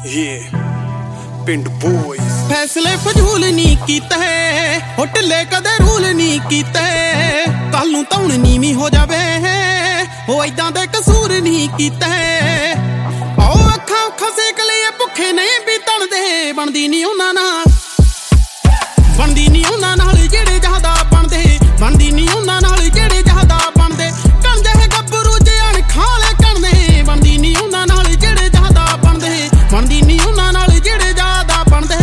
ਪਿੰਡ ਬੋਇਜ਼ फैसले फजूल नहीं कीते हो ढिले कदे रूल नहीं कीते कल नूं धौण नीवी हो जावे हो इदां दे कसूर नहीं कीते ओ अखां उखां सेक लईए भुखे नहीं भी तणदे बनदी नहीं उन्हां नाल बनदी नहीं उन्हां नाल जेड़े ज्यादा बनदे बनदी नहीं उन्हां नाल जेड़े ज्यादा बनदे कण जहे गब्बरू जे अणखाले कणदे बनदी नहीं उन्हां नाल जेड़े ज्यादा बनदे बनदी नहीं उन्हां नाल जेड़े ज्यादा बनदे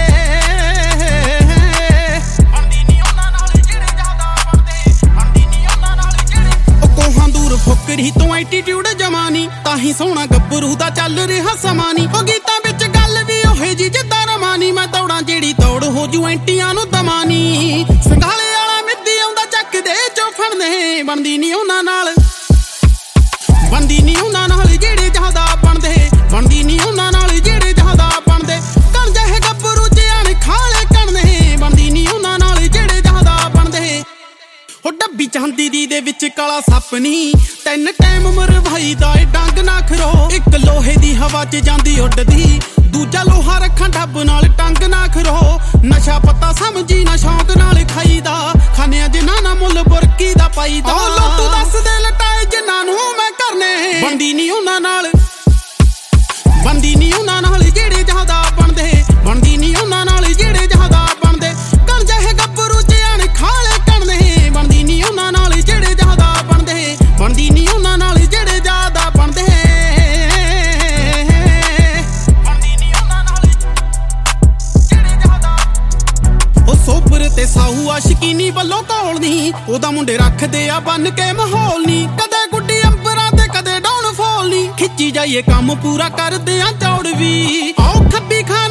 फुकरी तो एटीट्यूड जमानी ताही सोहना गब्बरू दा चल रहा समानी ओ गीतां विच गल भी ओहे जी जिद्दां रमानी मैं दौड़ां जेड़ी दौड़ हो जू एंटियां नूं दमानी संघाले वाला मिद्दी आउंदा चक दे जो फड़ने बनदी नहीं उन्हां नाल बनदी नहीं उन्हां नाल जेड़े ज्यादा बनदे बनदी नहीं उन्हां नाल जेड़े ज्यादा बनदे कण जहे गब्बरू जे अणखाले कणदे बनदी नहीं उन्हां नाल जेड़े ज्यादा बनदे हो डब्बी चांदी दी दे विच काला सप नी ਤਿੰਨ ਟਾਈਮ ਮਰਵਾਈ ਦਾ ਏ ਡੰਗ ਨਾ ਖਰੋ ਇੱਕ ਲੋਹੇ ਦੀ ਹਵਾ 'ਚ ਜਾਂਦੀ ਉੱਡਦੀ ਦੂਜਾ ਲੋਹਾ ਰੱਖਾਂ ਡੱਬ ਨਾਲ ਟੰਗ ਨਾ ਖਰੋ ਨਸ਼ਾ ਪਤਾ ਸਮਝੀ ਨਾ ਸ਼ੌਂਕ ਨਾਲ ਖਾਈਦਾ ਖਾਨਿਆਂ ਜਿਨ੍ਹਾਂ ਨਾ ਮੁੱਲ ਬੁਰਕੀ ਦਾ ਪਾਈਦਾ ਉਹ ਲੋਟੂ ਦੱਸਦੇ ਲਟਾਏ ਜਿਨ੍ਹਾਂ ਨੂੰ ਮੈਂ ਕਰਨੇ ਬੰਦੀ ਨਹੀਂ ਉਹਨਾਂ ਨਾਲ ਬੰਦੀ ਨਹੀਂ ਉਹਨਾਂ ਨਾਲ ਜਿਹੜੇ ਜ਼ਿਆਦਾ ਬਣਦੇ ਬਣਦੀ ਨਹੀਂ ਉਹਨਾਂ ਨਾਲ ਜਿਹੜੇ ਜ਼ਿਆਦਾ ਬਣਦੇ ਕਣ ਜਿਹੇ ਗੱਭਰੂ 'ਚ ਅਣਖਾਲੇ ਕਣਦੇ ਬਣਦੀ ਨਹੀਂ ਉਹਨਾਂ ਨਾਲ ਜਿਹੜੇ ਜ਼ਿਆਦਾ ਬਣਦੇ ਬਣਦੀ ਨਹੀਂ ਉਹਨਾਂ ਨਾਲ ਜਿਹੜੇ ਜ਼ਿਆਦਾ ਬਣਦੇ ਬਣਦੀ ਨਹੀਂ ਉਹਨਾਂ ਨਾਲ ਜਿਹੜੇ ਜ਼ਿਆਦਾ ਉਹ ਸੋਬਰ ਤੇ ਸਾਹੂ ਆਸ਼ਕੀਨੀ ਵੱਲੋਂ ਘੋਲਦੀ ਉਹਦਾ ਮੁੰਡੇ ਰੱਖਦੇ ਆ ਬੰਨ ਕੇ ਮਾਹੌਲ ਨਹੀਂ ਕਦੇ ਗੁੱਡੀ ਅੰਬਰਾਂ ਤੇ ਕਦੇ ਡਾਊਨ ਫਾਲ ਨਹੀਂ ਖਿੱਚੀ ਜਾਈਏ ਕੰਮ ਪੂਰਾ ਕਰਦੇ ਆ ਚੌੜ ਵੀ ਆਓ ਖੱਬੀ ਖਾ